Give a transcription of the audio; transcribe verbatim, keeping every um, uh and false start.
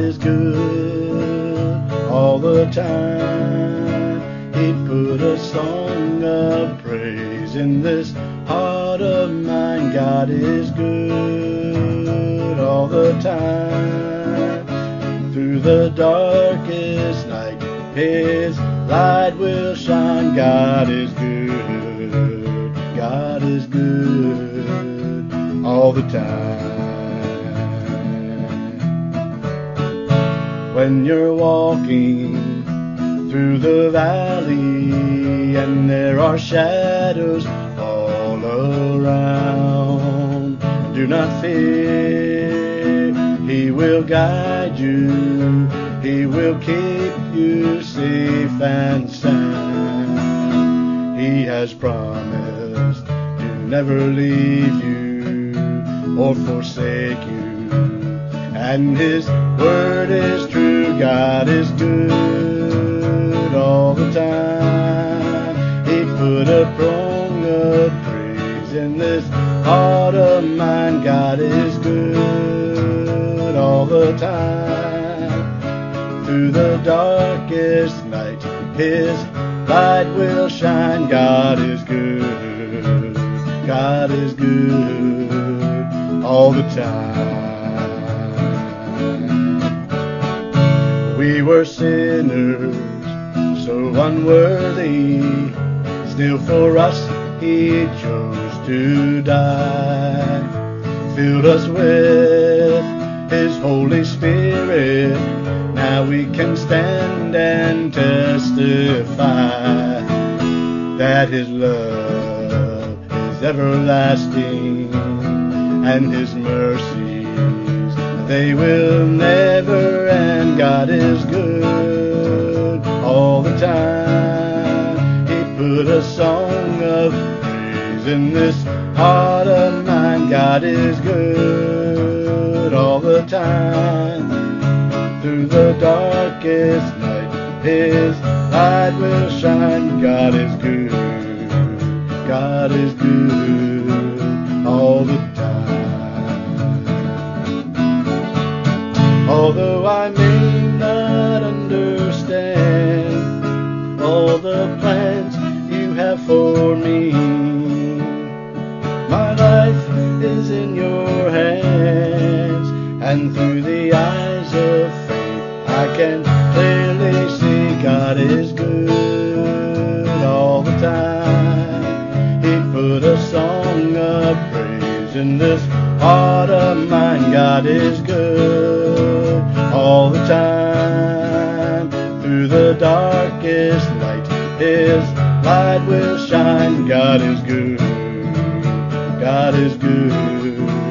is good all the time. He put a song of praise in this heart of mine. God is good all the time. Through the darkest night, His light will shine. God is good, God is good all the time. When you're walking through the valley and there are shadows all around, do not fear, He will guide you, He will keep you safe and sound. He has promised to never leave you or forsake you, and His word is true. God is good all the time. He put a throne of praise in this heart of mine. God is good all the time. Through the darkest night, His light will shine. God is good, God is good all the time. We were sinners, so unworthy, still for us He chose to die. Filled us with His Holy Spirit, now we can stand and testify that His love is everlasting and His mercies, they will never end. God is good all the time. He put a song of praise in this heart of mine. God is good all the time. Through the darkest night, His light will shine. God is good, God is good all the time. Although I may not understand all the plans You have for me, my life is in Your hands, and through the eyes of faith I can clearly see God is good all the time. He put a song of praise in this heart of mine. God is good all the time. Through the darkest night, His light will shine. God is good, God is good